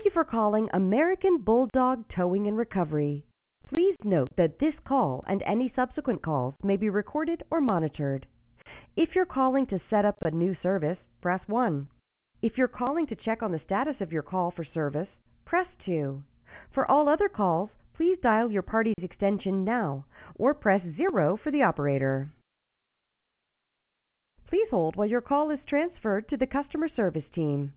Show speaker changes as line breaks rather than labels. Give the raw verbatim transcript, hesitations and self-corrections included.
you for calling American Bulldog Towing and Recovery. Please note that this call and any subsequent calls may be recorded or monitored. If you're calling to set up a new service, press one. If you're calling to check on the status of your call for service, press two. For all other calls, please dial your party's extension now or press zero for the operator. Please hold while your call is transferred to the customer service team.